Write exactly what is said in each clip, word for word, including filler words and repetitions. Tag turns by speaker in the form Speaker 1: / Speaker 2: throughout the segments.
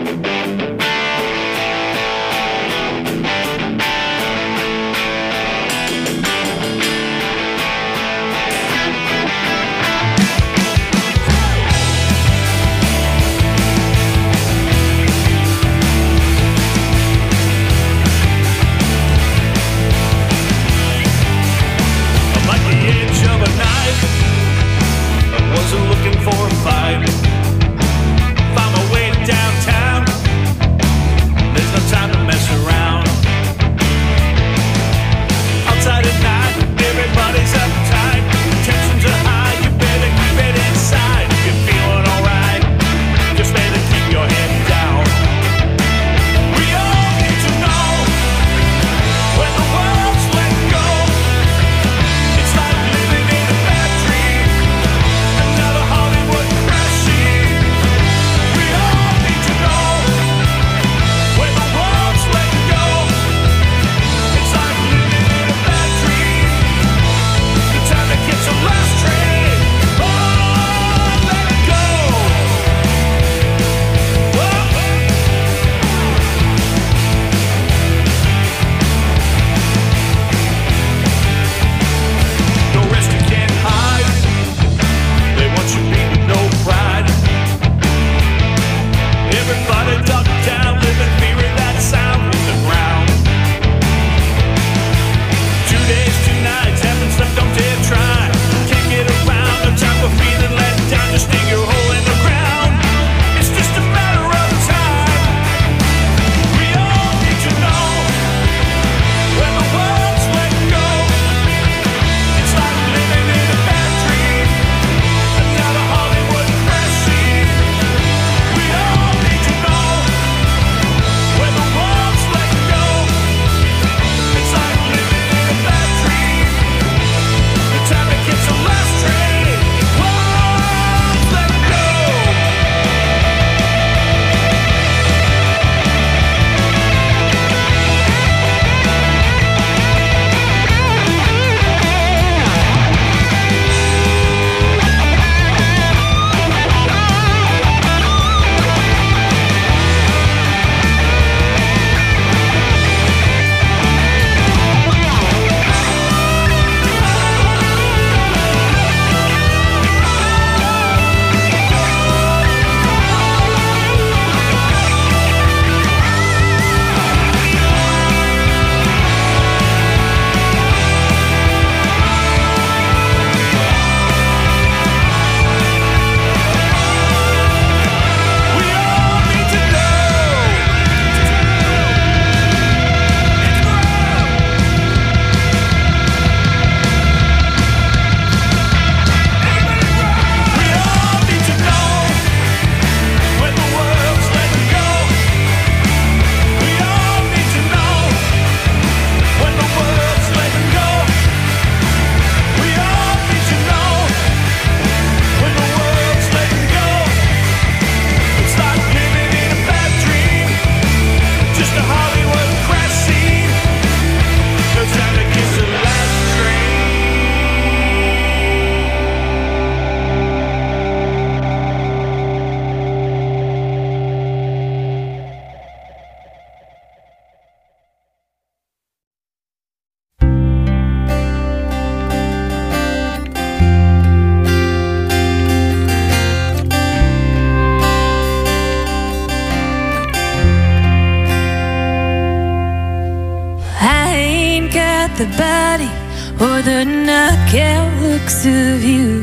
Speaker 1: the body or the knockout looks of you.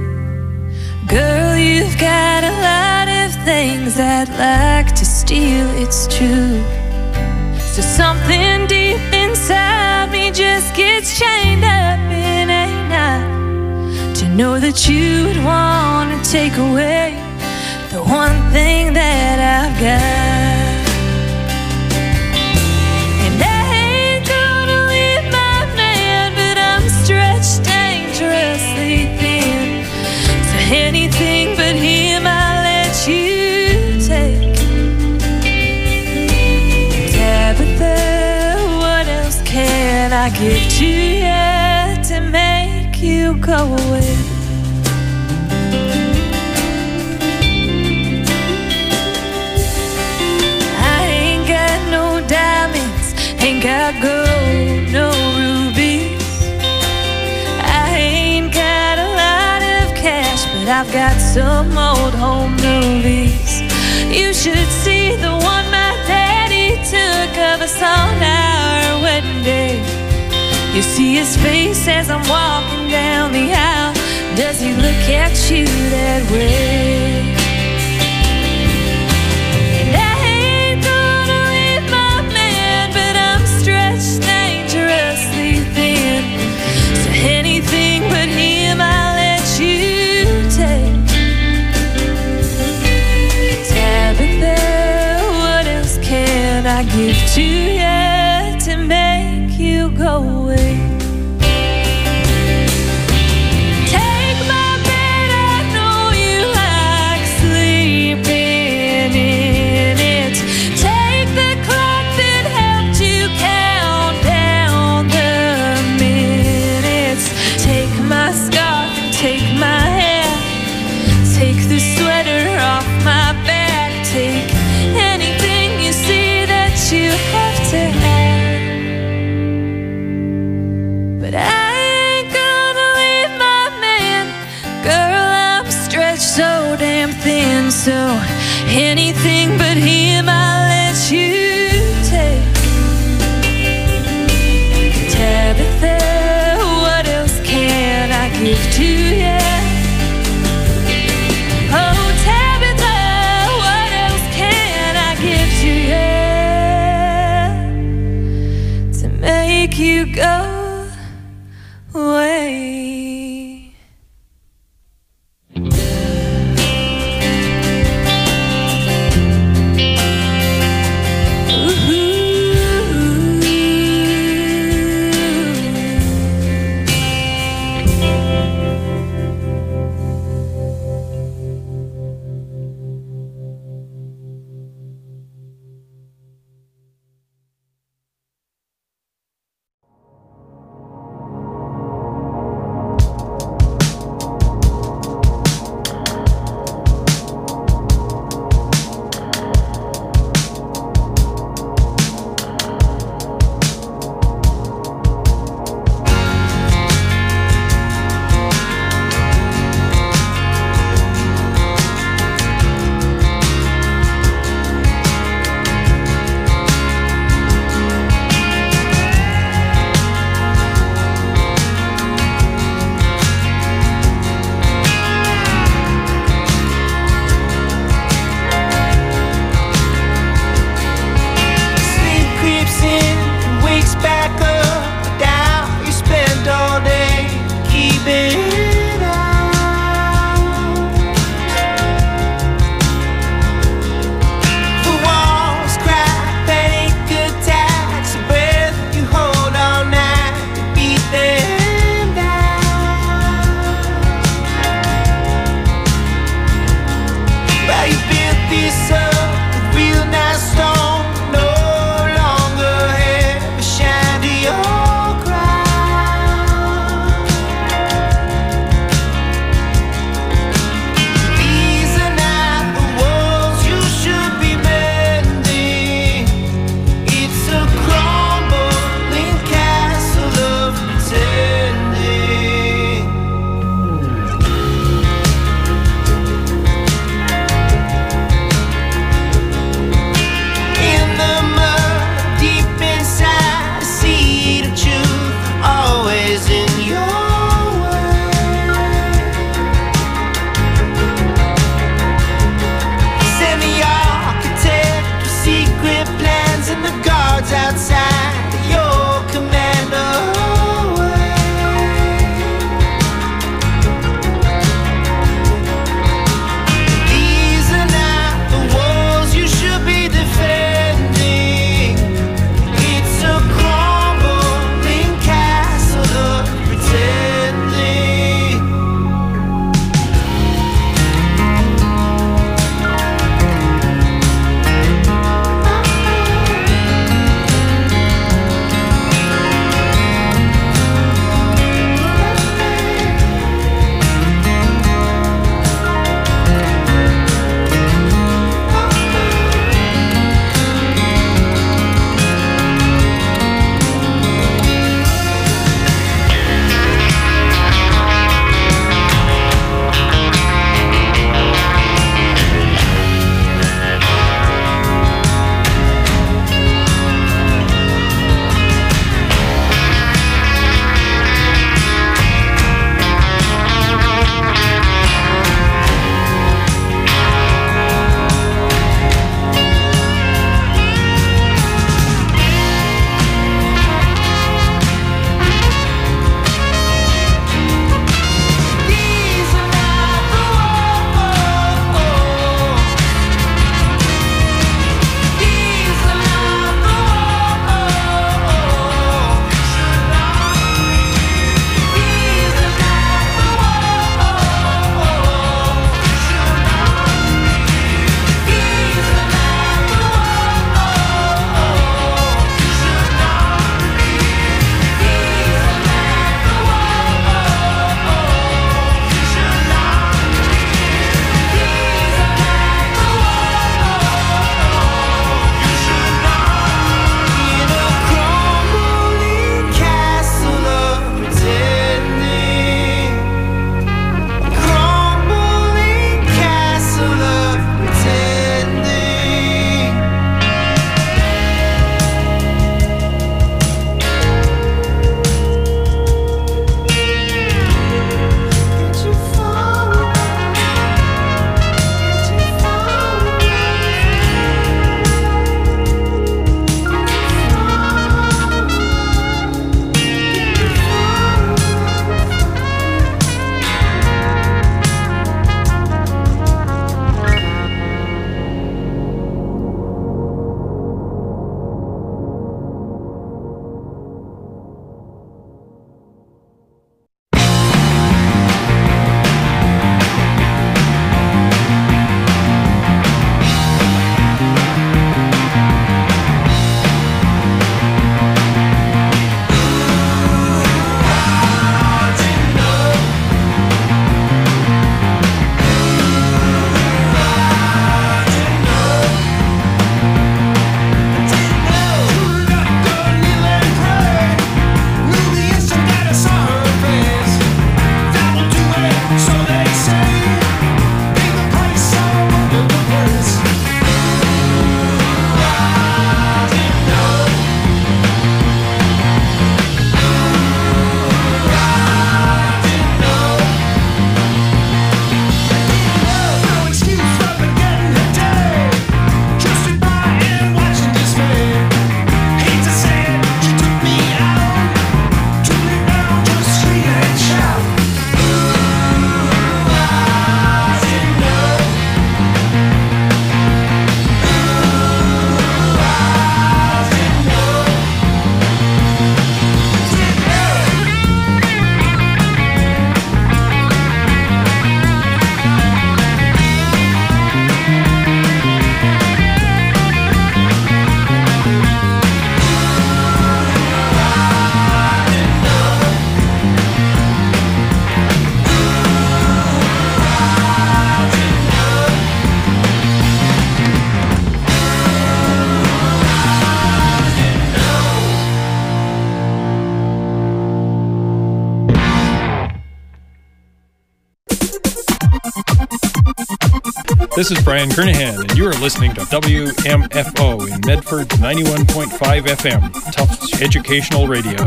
Speaker 1: Girl, you've got a lot of things I'd like to steal, it's true. So something deep inside me just gets chained up in a knot, to know that you would want to take away the one thing that I've got. And I ain't gonna leave my man, but I'm stretched dangerously thin. So anything but him I'll let you take. Tabitha, what else can I give to you to make you go away? some old home movies. You should see the one my daddy took of us on our wedding day. You see his face as I'm walking down the aisle. Does he look at you that way? And I ain't gonna leave my man, but I'm stretched dangerously thin. So anything but him I'll let you take. Tabitha, what else can I give to you to make you go away? Take my bed, I know you like sleeping in it. Take the clock that helped you count down the minutes. Take my scarf and take my hair. Take the sweater off my back. Take anything you see that you have to have. But I ain't gonna leave my man. Girl, I'm stretched so damn thin. So anything but him I'll let you take. Tabitha, what else can I give to you? Oh, Tabitha, what else can I give to you to make you go away?
Speaker 2: This is Brian Kernahan, and you are listening to W M F O in Medford ninety-one point five F M, Tufts Educational Radio.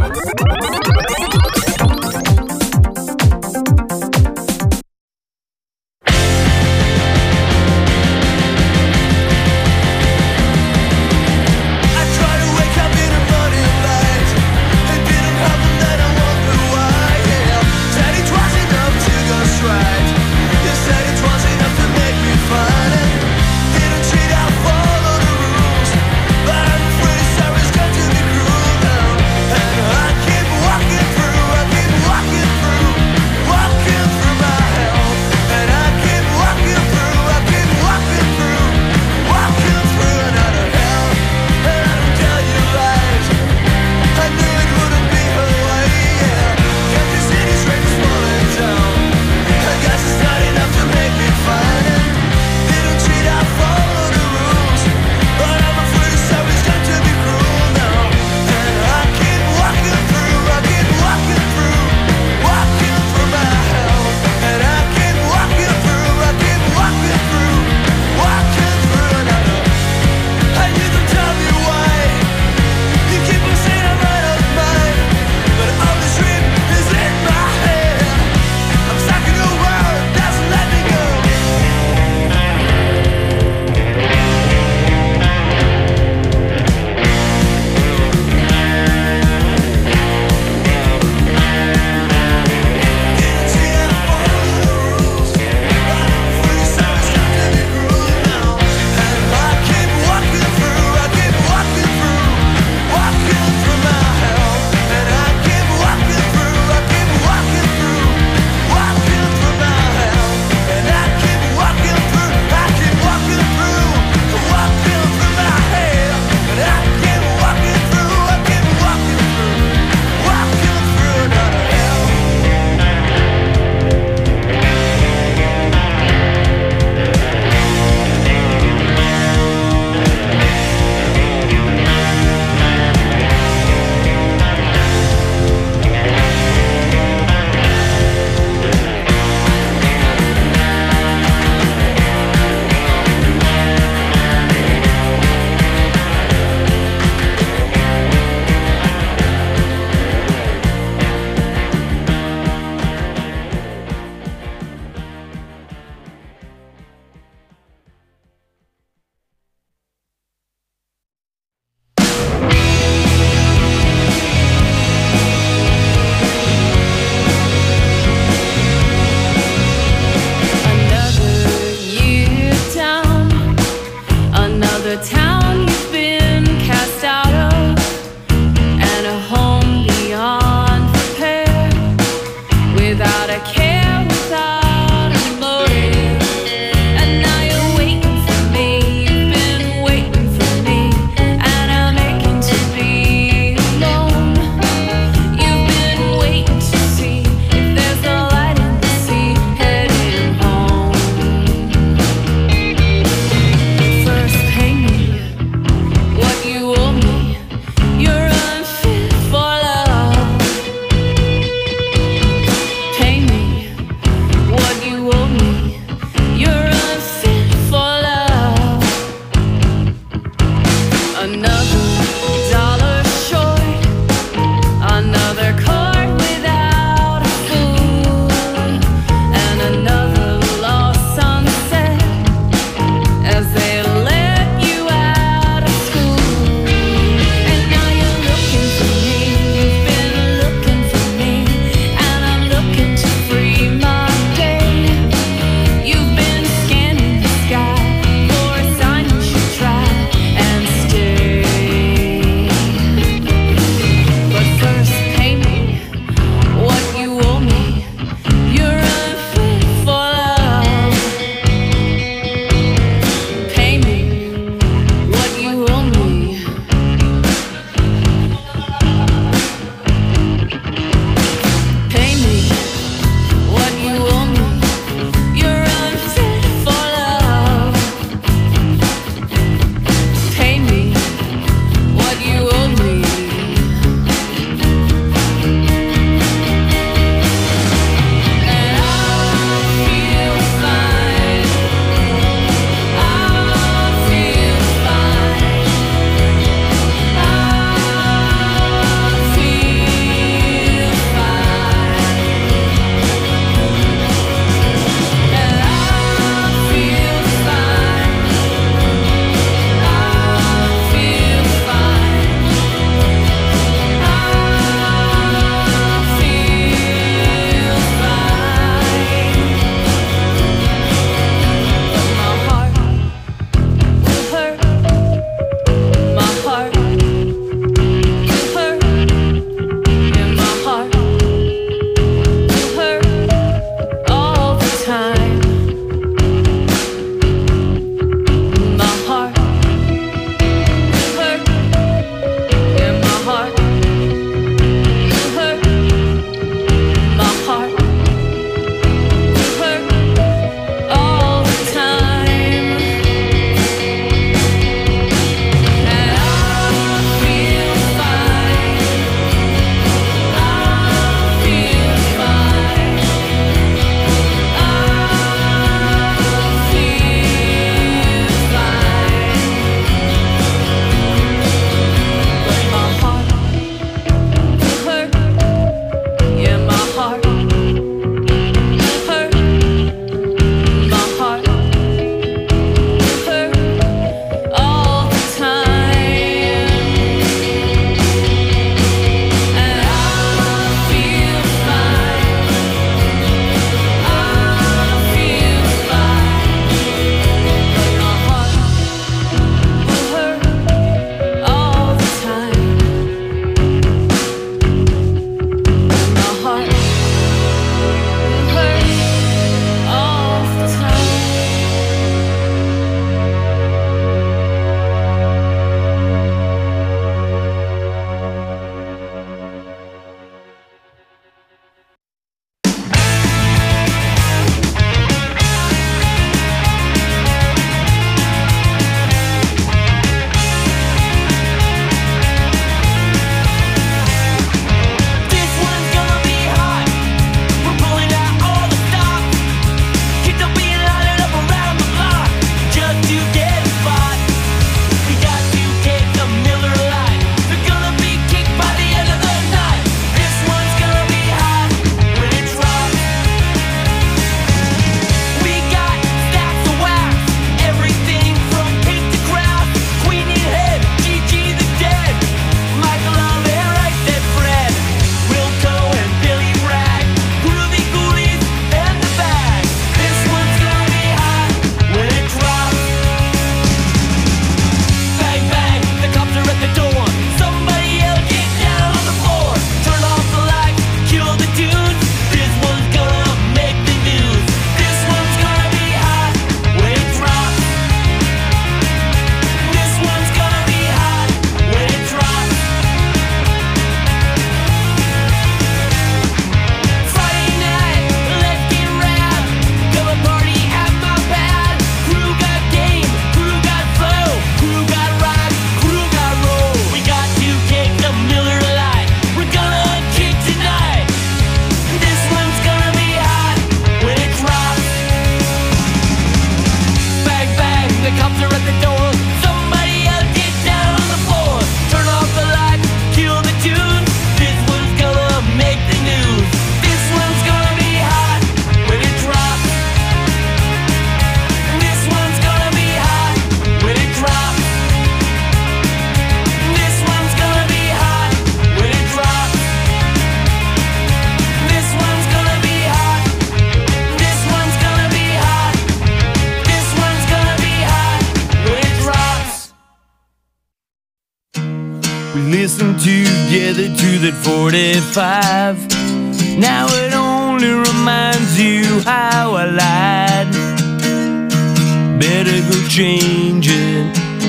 Speaker 3: We listened together to that forty-five. Now it only reminds you how I lied. Better go change it.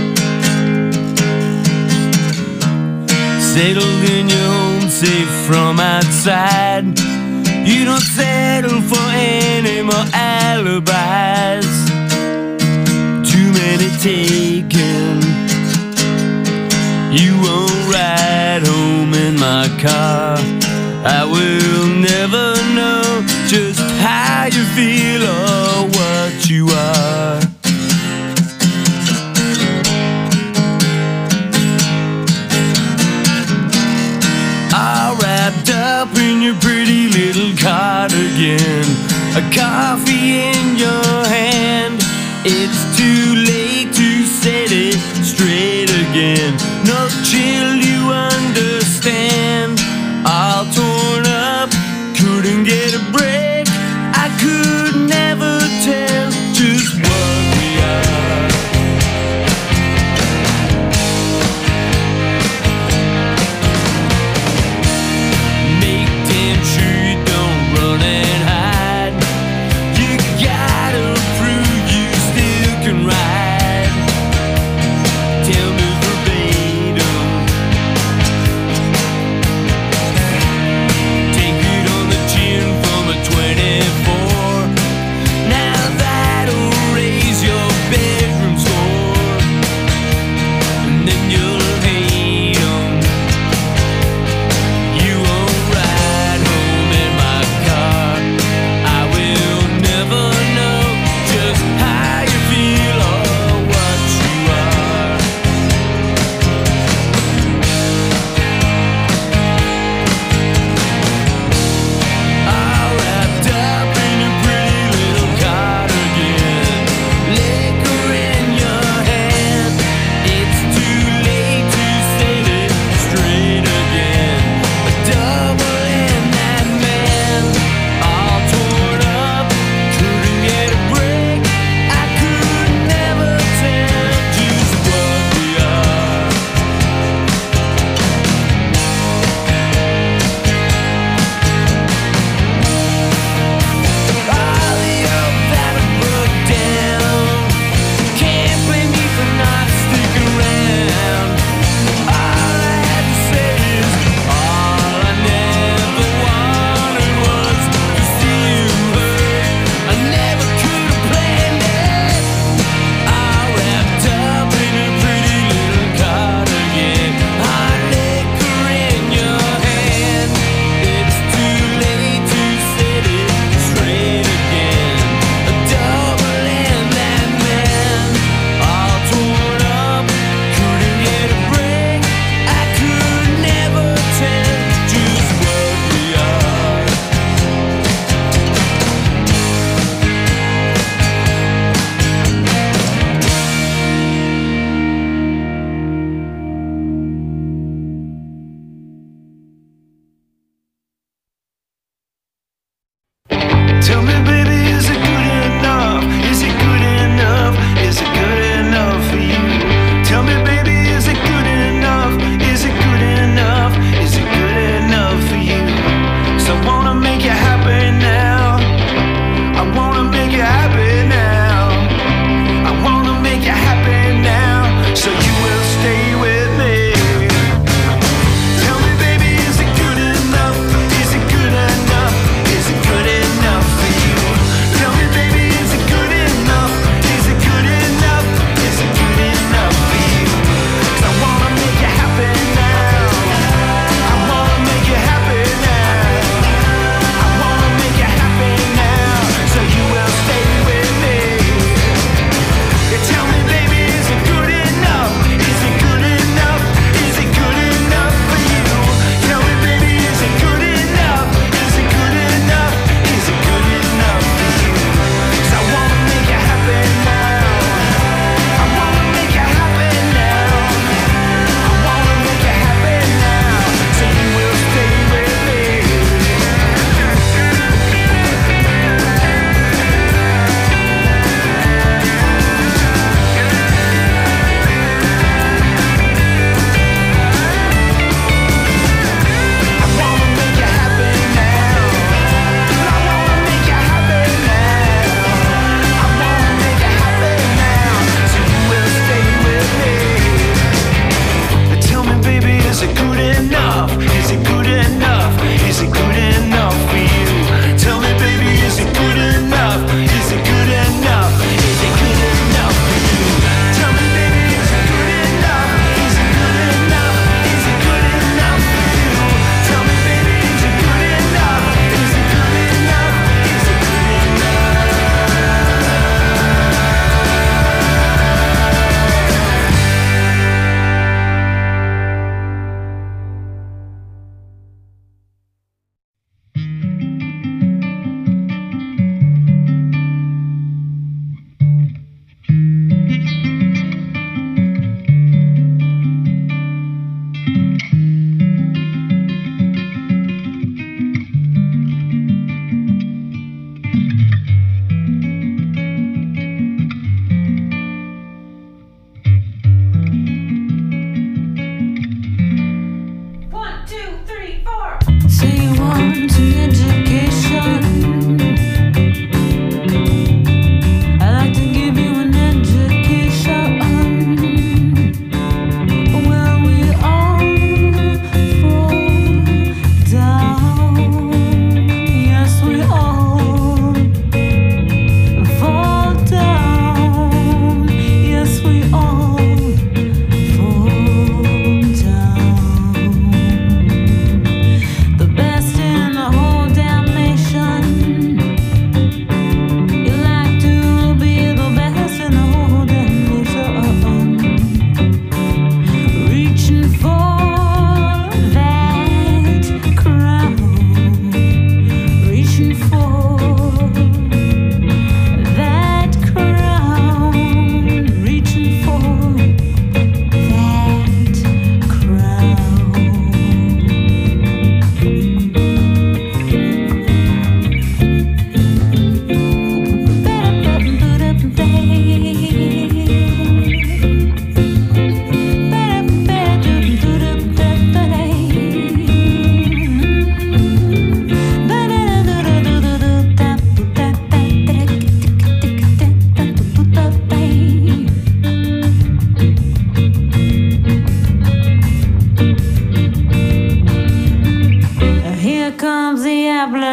Speaker 3: Settled in your home, safe from outside. You don't settle for any more alibis. Too many taken. You won't ride home in my car. I will never know just how you feel or what you are. All wrapped up in your pretty little cardigan, a coffee in your hand. It's too late to set it straight again. No chill, you understand. All torn up, couldn't get a break. I could never tell just what we are. Make damn sure you don't run and hide. You gotta prove you still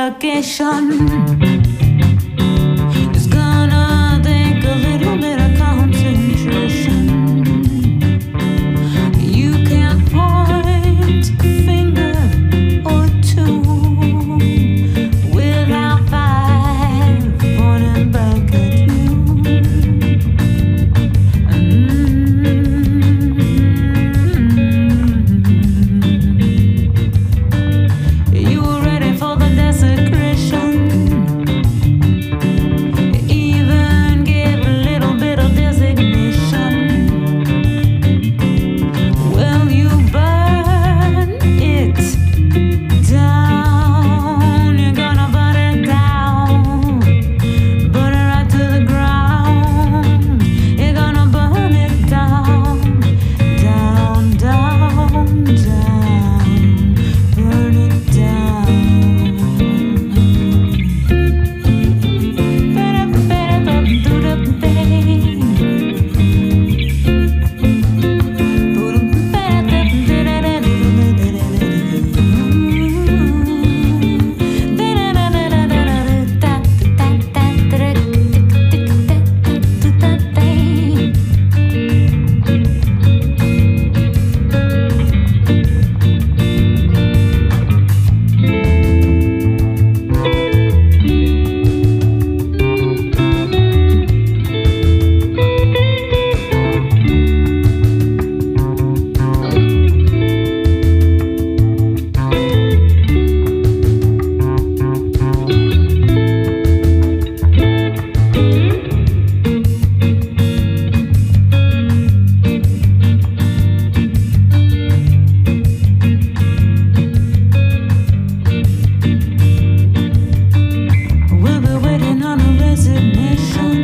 Speaker 1: vacation. It's gonna take a little bit of concentration. You can't point a finger or two without five pointing back at you. You were ready for the desecration. Even gave a little bit of designation. Well, you burn it down. You're gonna burn it down. Burn it right to the ground. You're gonna burn it down. Down, down, down. Burn it down. Do the thing. We'll be waiting on a resignation.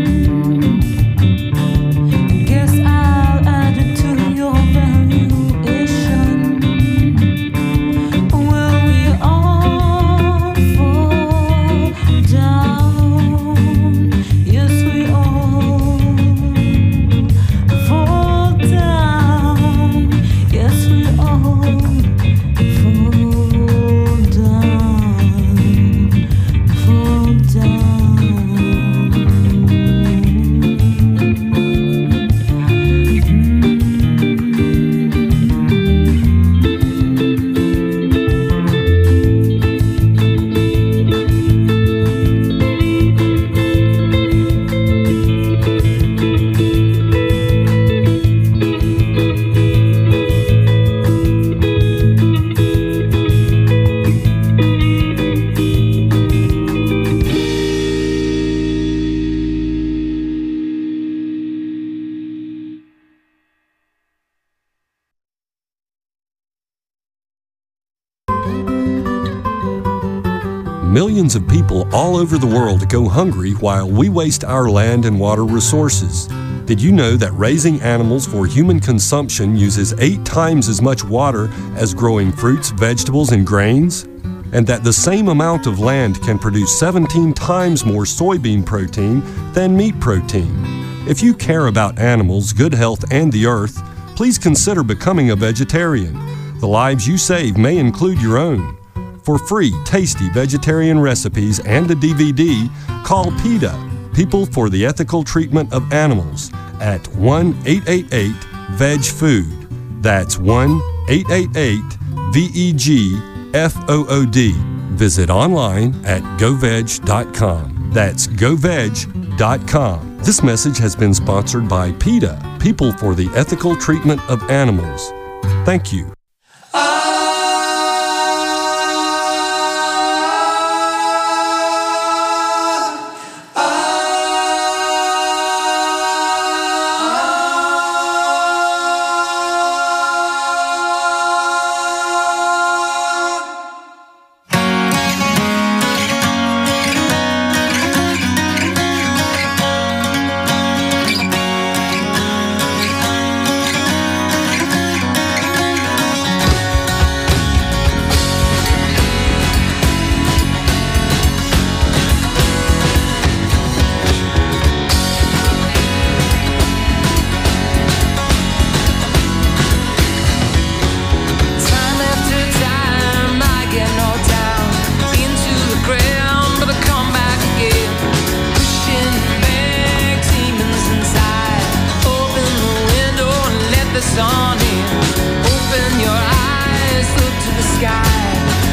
Speaker 1: Guess I'll add it to your valuation. Will we all fall down? Yes, we all fall down. Yes, we all fall down. Fall down.
Speaker 4: Millions of people all over the world go hungry while we waste our land and water resources. Did you know that raising animals for human consumption uses eight times as much water as growing fruits, vegetables, and grains? And that the same amount of land can produce seventeen times more soybean protein than meat protein? If you care about animals, good health, and the earth, please consider becoming a vegetarian. The lives you save may include your own. For free, tasty vegetarian recipes and a D V D, call PETA, People for the Ethical Treatment of Animals, at one eight eight eight veg food. That's one eight eight eight V E G F O O D. Visit online at go veg dot com. That's go veg dot com. This message has been sponsored by PETA, People for the Ethical Treatment of Animals. Thank you.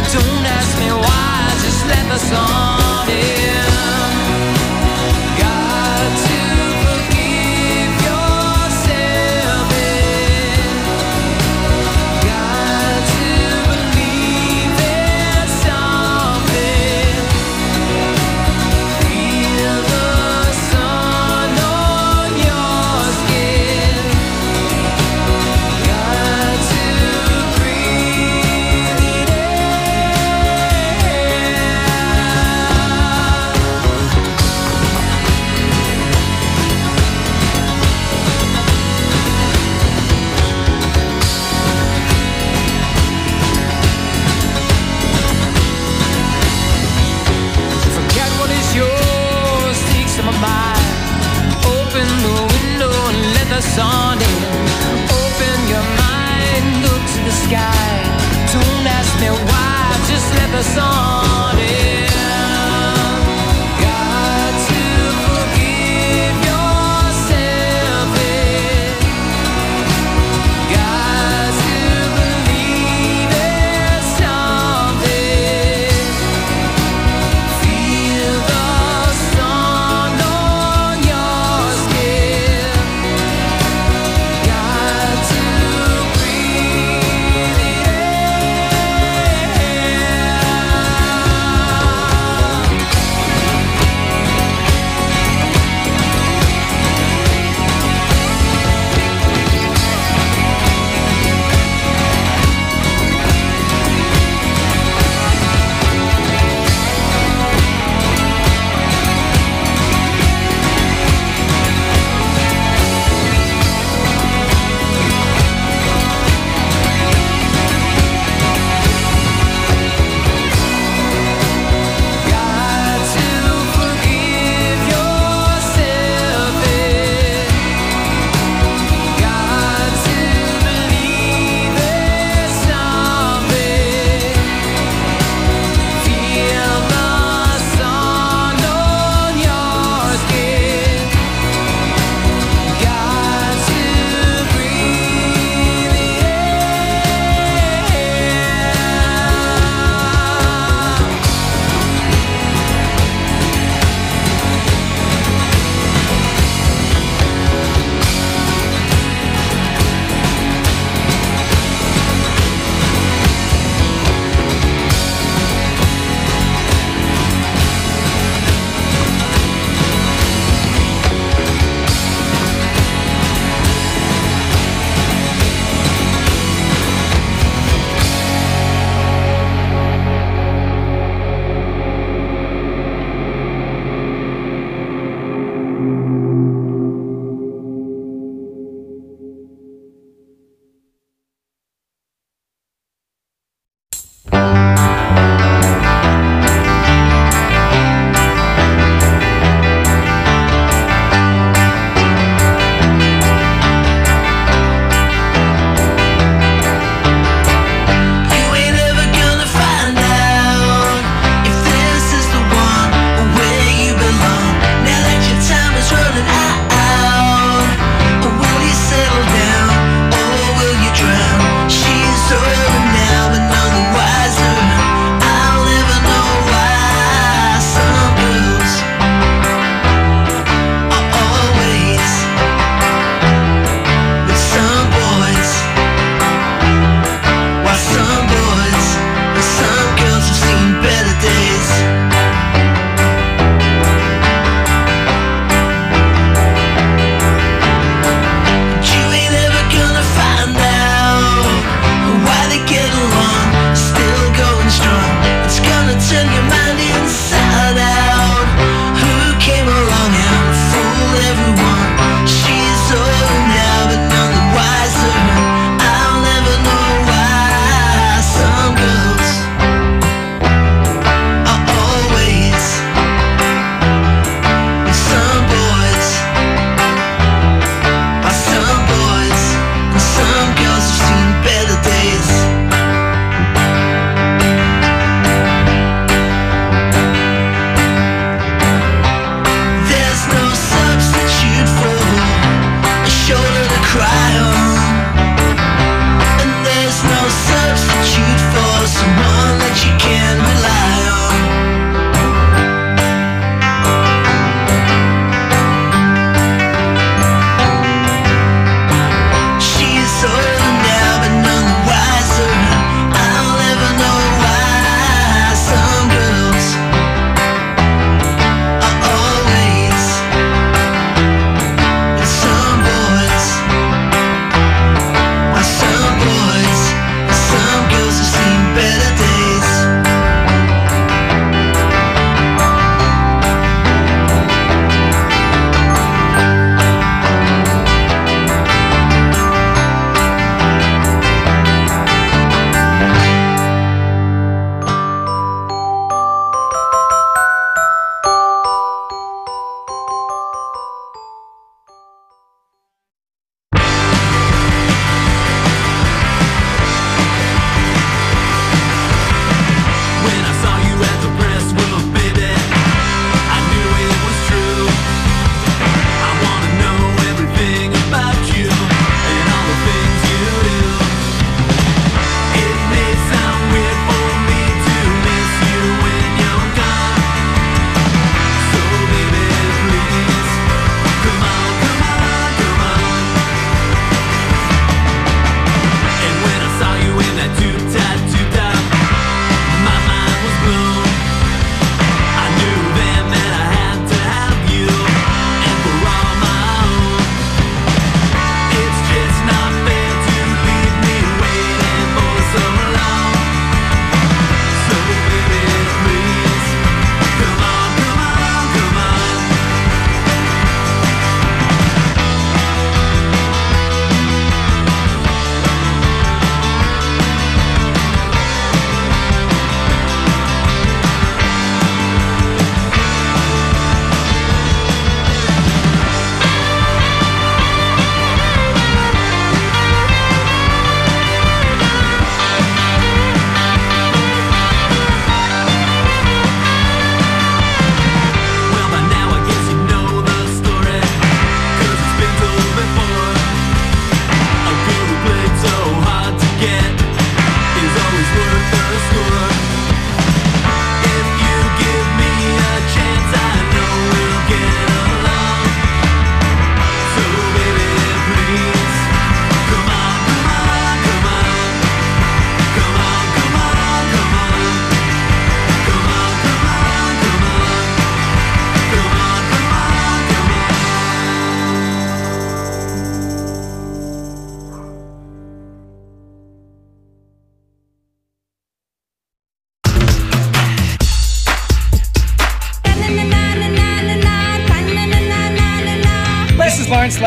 Speaker 3: Don't ask me why, just let the sun in. Got to forgive yourself in. Got to believe there's something. Feel the sun on your skin. Got to breathe it in. Forget what is yours, take some of mine. Open the window and let the sun in. Open your mind, look to the sky. Don't ask me why, just let the sun in. Got to forgive yourself in. Got to believe there's something. Feel the sun on your skin. Got to breathe it in.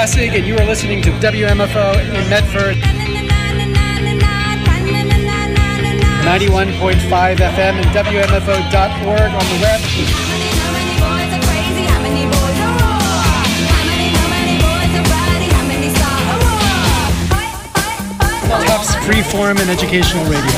Speaker 5: Lessig, and you are listening to W M F O in Medford. ninety-one point five F M and W M F O dot org on the web. Tufts Freeform and Educational Radio.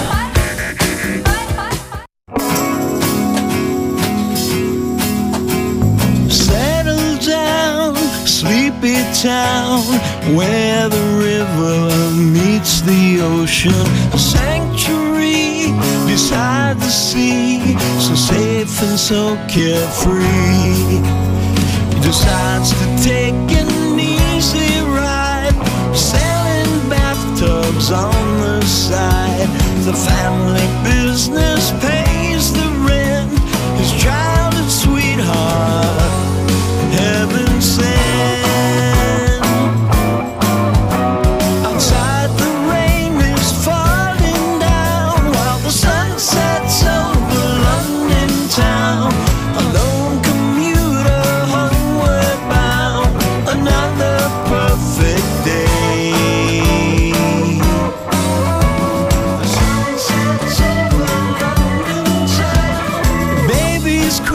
Speaker 3: Settle down, sleepy town, where the river meets the ocean. A sanctuary beside the sea, so safe and so carefree. He decides to take an easy ride, selling bathtubs on the side. The family business pays the rent, his childhood sweetheart, heaven sent. Outside the rain is falling down, while the sun sets over London town. A lone commuter homeward bound, another perfect day. The sun sets over London town. Baby's crying.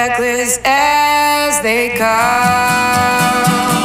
Speaker 1: reckless as they come.